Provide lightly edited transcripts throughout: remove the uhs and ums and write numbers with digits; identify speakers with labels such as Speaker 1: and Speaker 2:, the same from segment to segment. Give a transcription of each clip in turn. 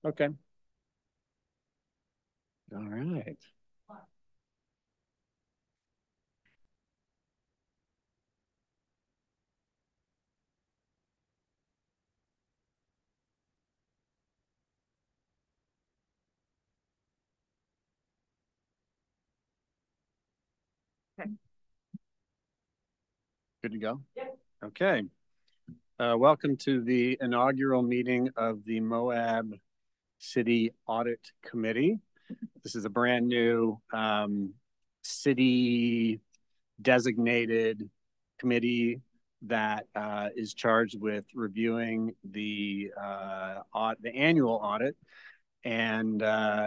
Speaker 1: Okay. All right.
Speaker 2: Okay.
Speaker 1: Good to go?
Speaker 2: Yep.
Speaker 1: Okay. Welcome to the inaugural meeting of the Moab City Audit Committee. This is a brand new city designated committee that is charged with reviewing the annual audit. And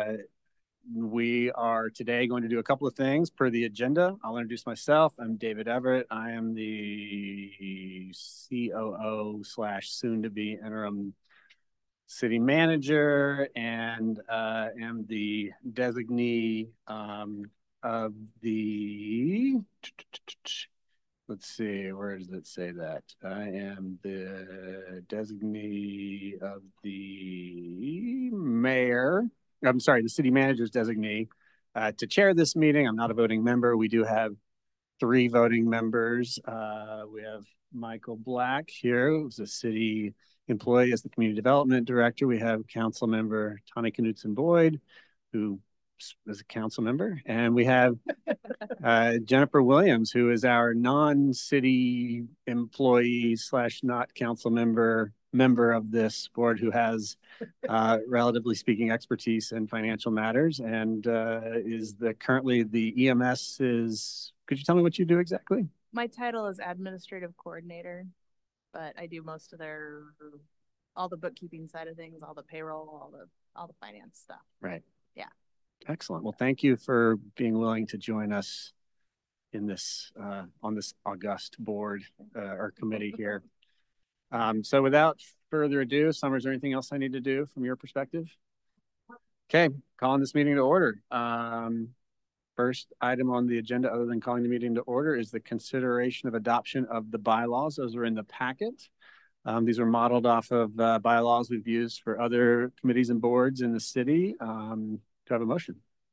Speaker 1: we are today going to do a couple of things per the agenda. I'll introduce myself. I'm David Everett. I am the COO slash soon to be interim city manager and am the designee of the, let's see, where does it say that? I am the designee of the mayor. I'm sorry, the city manager's designee to chair this meeting. I'm not a voting member. We do have 3 voting members. We have Michael Black here, who's a city employee as the community development director. We have council member Tani Knudsen Boyd, who is a council member. And we have Jennifer Williams, who is our non-city employee slash not council member of this board, who has relatively speaking expertise in financial matters and is currently the EMS is. Could you tell me what you do exactly?
Speaker 2: My title is administrative coordinator, but I do most of all the bookkeeping side of things, all the payroll, all the finance stuff.
Speaker 1: Right.
Speaker 2: Yeah.
Speaker 1: Excellent. Well, thank you for being willing to join us in this on this august board or committee here. So without further ado, Summer, is there anything else I need to do from your perspective? Okay, calling this meeting to order. First item on the agenda, other than calling the meeting to order, is the consideration of adoption of the bylaws. Those are in the packet. These are modeled off of bylaws we've used for other committees and boards in the city. Do I have a motion?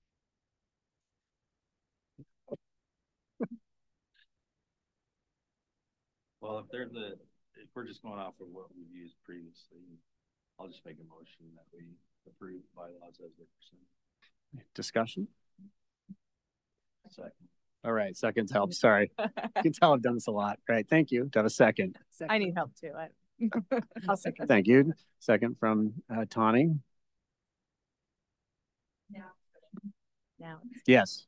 Speaker 3: Well, if we're just going off of what we've used previously, I'll just make a motion that we approve bylaws as they're presented.
Speaker 1: Discussion?
Speaker 3: Second.
Speaker 1: All right, seconds help. Sorry. You can tell I've done this a lot. All right, thank you. Do I have a second?
Speaker 2: I need help too. I'll second.
Speaker 1: Thank you. Second from Tani.
Speaker 2: Now.
Speaker 1: Yes.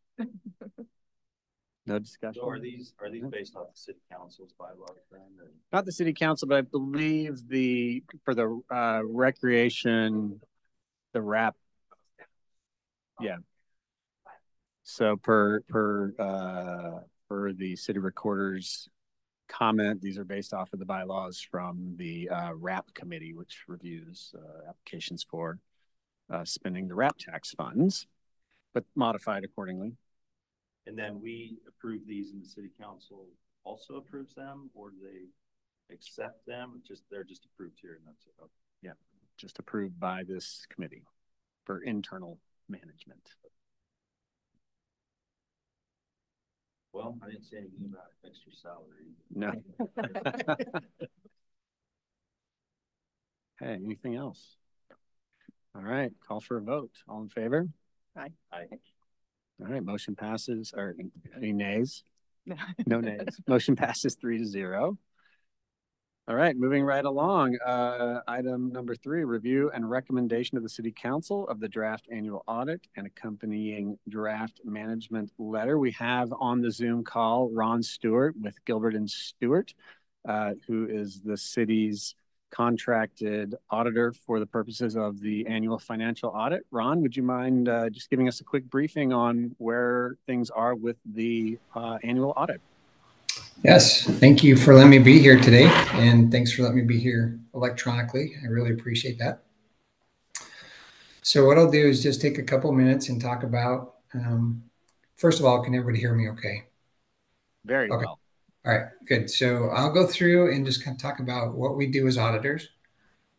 Speaker 1: No discussion.
Speaker 3: So are these based off the city council's bylaws then? Or?
Speaker 1: Not the city council, but I believe for the recreation, the RAP. Yeah. So per the city recorder's comment, these are based off of the bylaws from the RAP committee, which reviews applications for spending the RAP tax funds, but modified accordingly.
Speaker 3: And then we approve these and the city council also approves them, or do they accept them? They're just approved here and that's it. Okay.
Speaker 1: Yeah, just approved by this committee for internal management.
Speaker 3: Well, I didn't say anything about extra salary.
Speaker 1: No. Hey, anything else? All right, call for a vote. All in favor?
Speaker 2: Aye.
Speaker 3: Aye.
Speaker 1: All right, motion passes. Or any nays? No nays. Motion passes 3-0. All right, moving right along. Item number 3, review and recommendation of the City Council of the draft annual audit and accompanying draft management letter. We have on the Zoom call Ron Stewart with Gilbert and Stewart, who is the city's contracted auditor for the purposes of the annual financial audit. Ron, would you mind just giving us a quick briefing on where things are with the annual audit?
Speaker 4: Yes, thank you for letting me be here today, and thanks for letting me be here electronically. I really appreciate that. So what I'll do is just take a couple minutes and talk about, first of all, can everybody hear me okay?
Speaker 1: Very
Speaker 4: okay.
Speaker 1: Well.
Speaker 4: All right, good. So I'll go through and just kind of talk about what we do as auditors,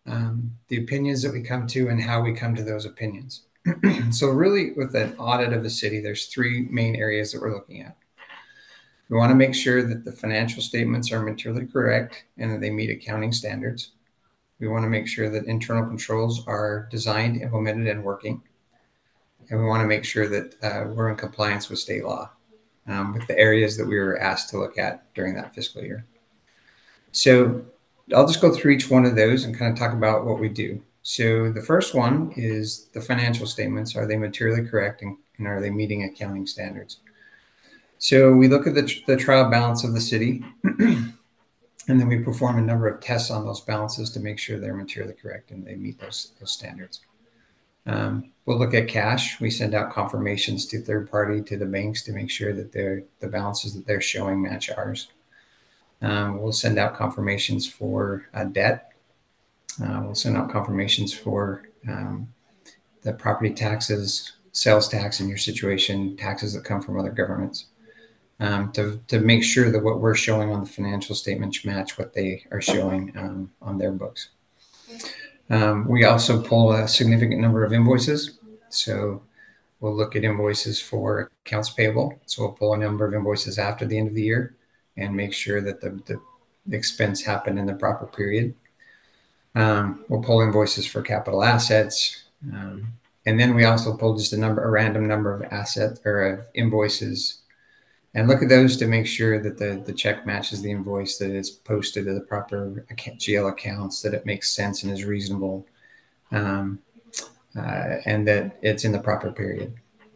Speaker 4: the opinions that we come to, and how we come to those opinions. So really, with an audit of a city, there's three main areas that we're looking at. We want to make sure that the financial statements are materially correct and that they meet accounting standards. We want to make sure that internal controls are designed, implemented, and working. And we want to make sure that we're in compliance with state law with the areas that we were asked to look at during that fiscal year. So I'll just go through each one of those and kind of talk about what we do. So the first one is the financial statements. Are they materially correct, and are they meeting accounting standards? So we look at the trial balance of the city, and then we perform a number of tests on those balances to make sure they're materially correct and they meet those standards. We'll look at cash. We send out confirmations to third party, to the banks, to make sure that the balances that they're showing match ours. We'll send out confirmations for debt. We'll send out confirmations for the property taxes, sales tax in your situation, taxes that come from other governments, to make sure that what we're showing on the financial statements match what they are showing on their books. We also pull a significant number of invoices. So we'll look at invoices for accounts payable. So we'll pull a number of invoices after the end of the year and make sure that the expense happened in the proper period. We'll pull invoices for capital assets. And then we also pull just a random number of assets or invoices and look at those to make sure that the check matches the invoice, that it's posted to the proper GL accounts, that it makes sense and is reasonable, and that it's in the proper period.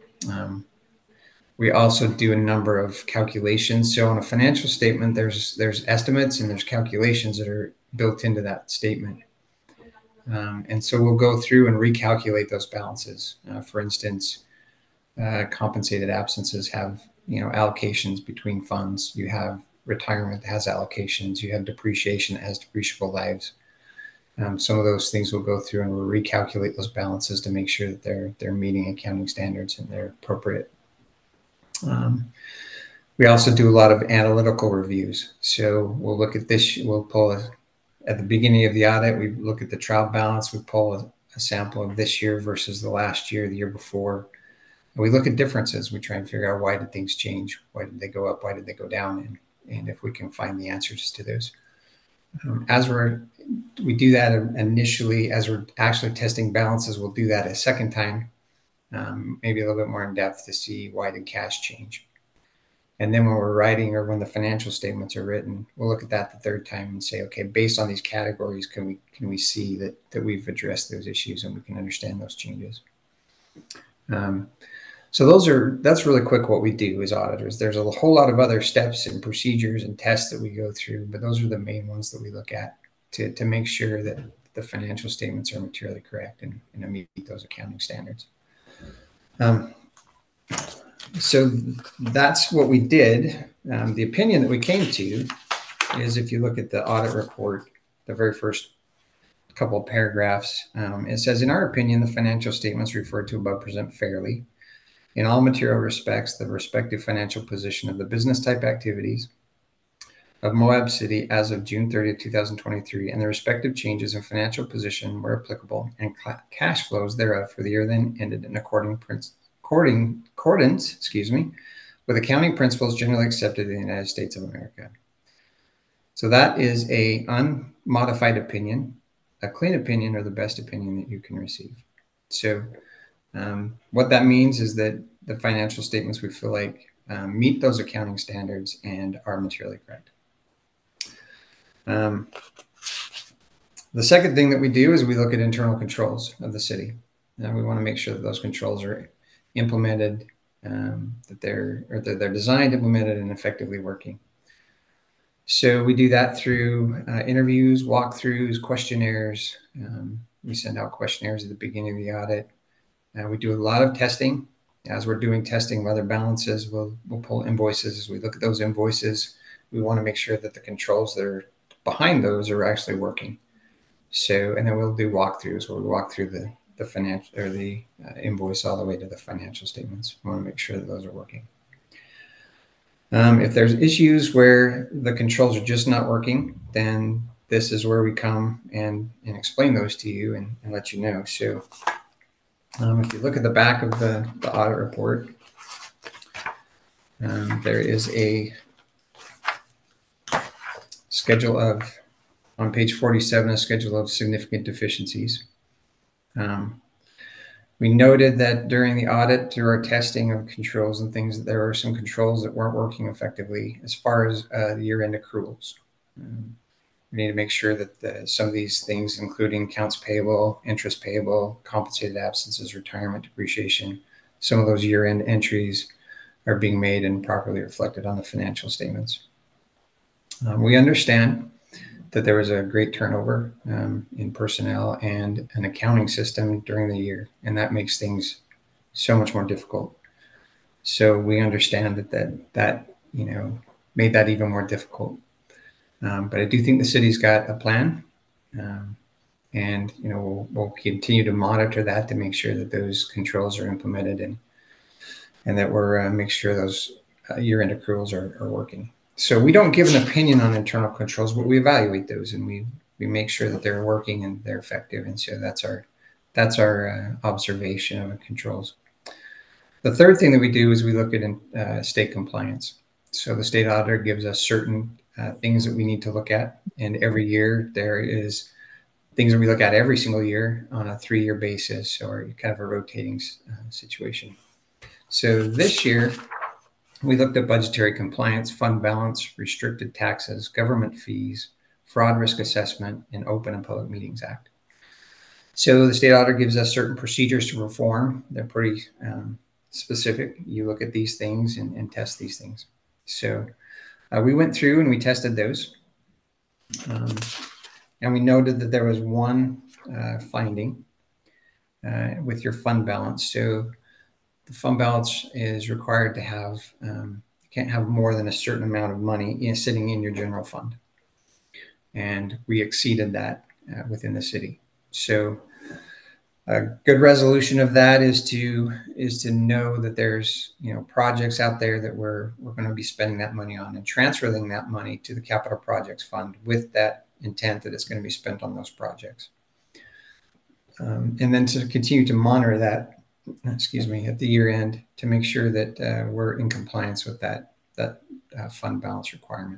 Speaker 4: We also do a number of calculations. So on a financial statement, there's estimates and there's calculations that are built into that statement. And so we'll go through and recalculate those balances. For instance, compensated absences have allocations between funds. You have retirement that has allocations. You have depreciation that has depreciable lives. Some of those things we'll go through and we'll recalculate those balances to make sure that they're meeting accounting standards and they're appropriate. We also do a lot of analytical reviews. So we'll look at this. We'll pull at the beginning of the audit. We look at the trial balance. We pull a sample of this year versus the last year, the year before. We look at differences. We try and figure out, why did things change? Why did they go up? Why did they go down? And if we can find the answers to those. We do that initially as we're actually testing balances. We'll do that a second time, maybe a little bit more in depth, to see why did cash change. And then when we're writing, or when the financial statements are written, we'll look at that the third time and say, okay, based on these categories, can we see that we've addressed those issues and we can understand those changes. So that's really quick what we do as auditors. There's a whole lot of other steps and procedures and tests that we go through, but those are the main ones that we look at to make sure that the financial statements are materially correct and meet those accounting standards. So that's what we did. The opinion that we came to is, if you look at the audit report, the very first couple of paragraphs, it says, in our opinion, the financial statements referred to above present fairly, in all material respects, the respective financial position of the business type activities of Moab City as of June 30th, 2023, and the respective changes in financial position where applicable, and cash flows thereof for the year then ended in accordance, with accounting principles generally accepted in the United States of America. So that is a unmodified opinion, a clean opinion, or the best opinion that you can receive. So what that means is that the financial statements, we feel like, meet those accounting standards and are materially correct. The second thing that we do is we look at internal controls of the city. We want to make sure that those controls are implemented, that they're designed, implemented, and effectively working. So we do that through interviews, walkthroughs, questionnaires. We send out questionnaires at the beginning of the audit. We do a lot of testing. As we're doing testing of other balances, we'll pull invoices. As we look at those invoices, we want to make sure that the controls that are behind those are actually working. So, and then we'll do walkthroughs where we walk through the financial, or the invoice all the way to the financial statements. We want to make sure that those are working. If there's issues where the controls are just not working, then this is where we come and explain those to you and let you know. So if you look at the back of the audit report, there is a schedule of, on page 47, a schedule of significant deficiencies. We noted that during the audit, through our testing of controls and things, that there were some controls that weren't working effectively as far as the year-end accruals. We need to make sure that some of these things, including accounts payable, interest payable, compensated absences, retirement, depreciation, some of those year-end entries are being made and properly reflected on the financial statements. We understand that there was a great turnover in personnel and an accounting system during the year, and that makes things so much more difficult. So we understand that made that even more difficult. But I do think the city's got a plan, and we'll continue to monitor that to make sure that those controls are implemented and that we're make sure those year-end accruals are working. So we don't give an opinion on internal controls, but we evaluate those and we make sure that they're working and they're effective. And so that's our observation of the controls. The third thing that we do is we look at state compliance. So the state auditor gives us certain things that we need to look at, and every year there is things that we look at every single year on a 3-year basis, or kind of a rotating situation. So this year, we looked at budgetary compliance, fund balance, restricted taxes, government fees, fraud risk assessment, and Open and Public Meetings Act. So the state auditor gives us certain procedures to perform. They're pretty specific. You look at these things and test these things. So we went through and we tested those. And we noted that there was one finding with your fund balance. So the fund balance is required to have, you can't have more than a certain amount of money sitting in your general fund. And we exceeded that within the city. So a good resolution of that is to know that there's projects out there that we're going to be spending that money on and transferring that money to the capital projects fund with that intent that it's going to be spent on those projects. And then to continue to monitor that, at the year end to make sure that we're in compliance with that fund balance requirement.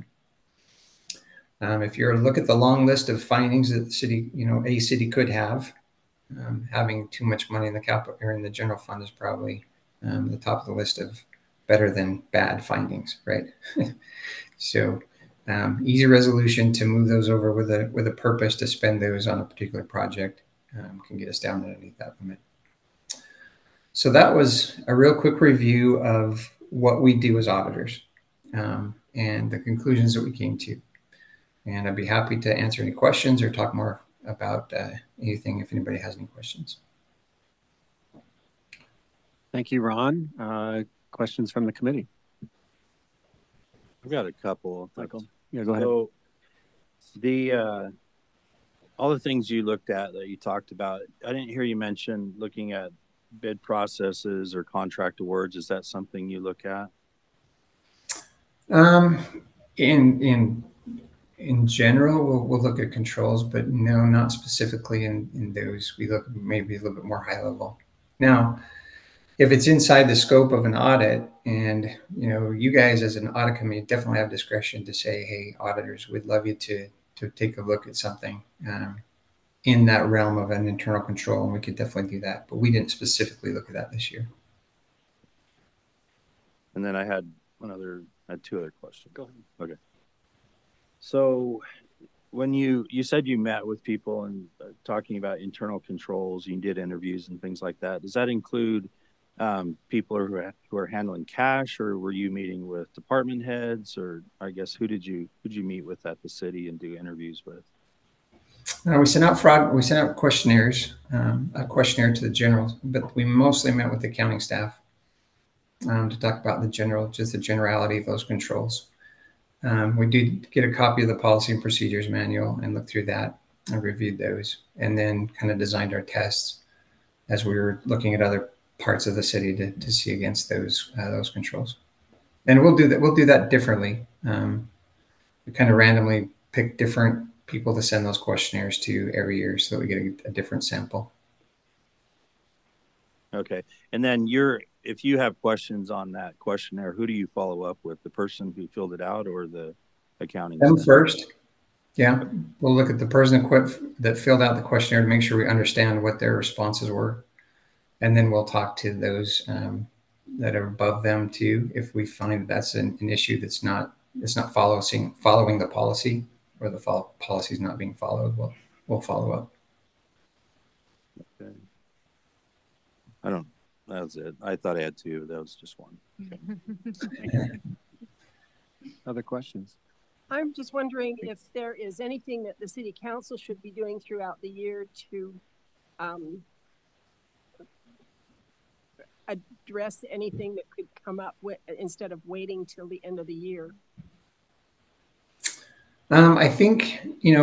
Speaker 4: If you look at the long list of findings that the city, a city could have, having too much money in the capital or in the general fund is probably the top of the list of better than bad findings, right? So easy resolution to move those over with a purpose to spend those on a particular project can get us down underneath that limit. So that was a real quick review of what we do as auditors and the conclusions that we came to. And I'd be happy to answer any questions or talk more about anything if anybody has any questions.
Speaker 1: Thank you, Ron. Questions from the committee?
Speaker 3: I've got a couple.
Speaker 1: Michael, yeah, go ahead.
Speaker 3: So all the things you looked at that you talked about, I didn't hear you mention looking at bid processes or contract awards. Is that something you look at?
Speaker 4: In general, we'll look at controls, but no, not specifically in those. We look maybe a little bit more high level. Now, if it's inside the scope of an audit, and you guys as an audit committee definitely have discretion to say, hey, auditors, we'd love you to take a look at something in that realm of an internal control, and we could definitely do that. But we didn't specifically look at that this year.
Speaker 3: And then I had two other questions. Go ahead. Okay. So when you said you met with people and talking about internal controls, you did interviews and things like that. Does that include people who are handling cash, or were you meeting with department heads, or I guess who did you meet with at the city and do interviews with?
Speaker 4: We sent out questionnaires, a questionnaire to the general, but we mostly met with the accounting staff to talk about the generality of those controls. We did get a copy of the policy and procedures manual and looked through that and reviewed those, and then kind of designed our tests as we were looking at other parts of the city to see against those controls. And we'll do that differently. We kind of randomly pick different people to send those questionnaires to every year so that we get a different sample.
Speaker 3: Okay. And then if you have questions on that questionnaire, who do you follow up with? The person who filled it out or the accounting
Speaker 4: Them
Speaker 3: staff?
Speaker 4: first. Yeah. We'll look at the person that filled out the questionnaire to make sure we understand what their responses were. And then we'll talk to those that are above them too. If we find that's an issue that's not following the policy, or the policy is not being followed, we'll follow up.
Speaker 3: Okay. I don't. That was it. I thought I had two. That was just one.
Speaker 1: Other questions?
Speaker 5: I'm just wondering if there is anything that the city council should be doing throughout the year to address anything that could come up with, instead of waiting till the end of the year.
Speaker 4: I think,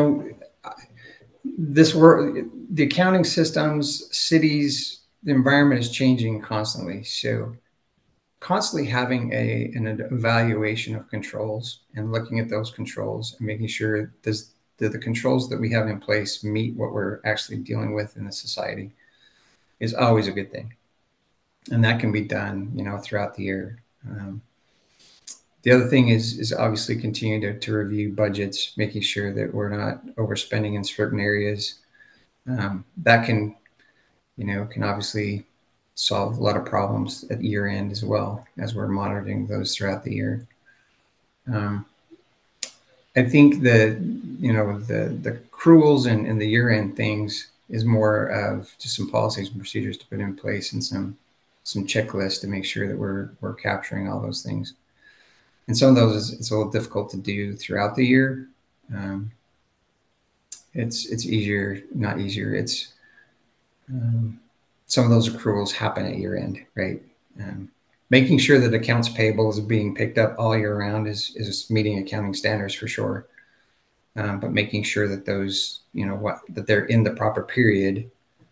Speaker 4: the accounting systems, cities, the environment is changing constantly. So constantly having an evaluation of controls and looking at those controls and making sure that the controls that we have in place meet what we're actually dealing with in the society is always a good thing. And that can be done, throughout the year. The other thing is obviously continue to review budgets, making sure that we're not overspending in certain areas. That can obviously solve a lot of problems at year end as well, as we're monitoring those throughout the year. I think that, the accruals and the year end things is more of just some policies and procedures to put in place and some checklists to make sure that we're capturing all those things. And some of those it's a little difficult to do throughout the year. It's easier, not easier. It's some of those accruals happen at year end, right? Making sure that accounts payable is being picked up all year round is meeting accounting standards for sure. But making sure that those, that they're in the proper period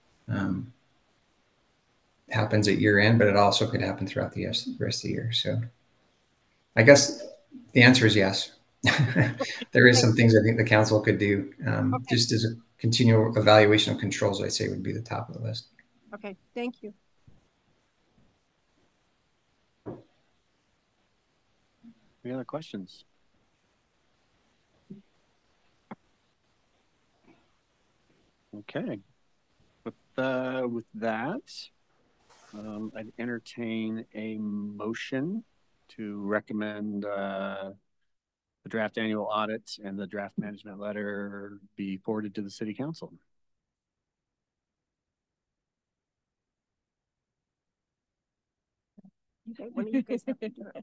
Speaker 4: happens at year end, but it also could happen throughout the rest of the year. So I guess the answer is yes. There is some things I think the council could do, just as a continual evaluation of controls, I'd say would be the top of the list.
Speaker 5: Okay, thank you.
Speaker 1: Any other questions? Okay. With that, I'd entertain a motion to recommend the draft annual audit and the draft management letter be forwarded to the city council.
Speaker 5: Okay, when are you guys have to do it?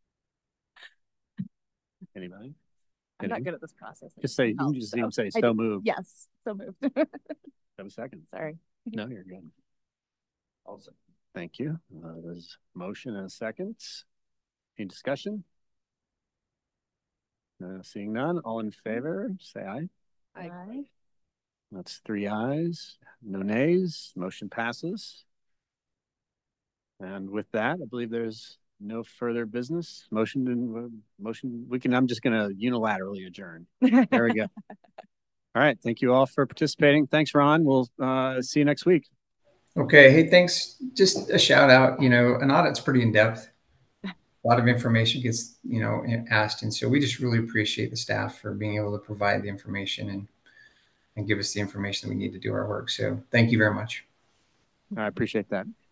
Speaker 1: Anybody?
Speaker 2: I'm not good at this process.
Speaker 1: Just say, you can just even say so moved.
Speaker 2: Yes, so moved.
Speaker 1: Have a second.
Speaker 2: Sorry.
Speaker 1: No, you're good. Also, thank you. There's a motion and a second. Any discussion? Seeing none, all in favor, say aye.
Speaker 2: Aye.
Speaker 1: That's 3 ayes, no nays. Motion passes. And with that, I believe there's no further business. Motion. I'm just going to unilaterally adjourn. There we go. All right. Thank you all for participating. Thanks, Ron. We'll see you next week.
Speaker 4: Okay. Hey, thanks. Just a shout out, an audit's pretty in depth. A lot of information gets, asked. And so we just really appreciate the staff for being able to provide the information and give us the information that we need to do our work. So thank you very much.
Speaker 1: I appreciate that.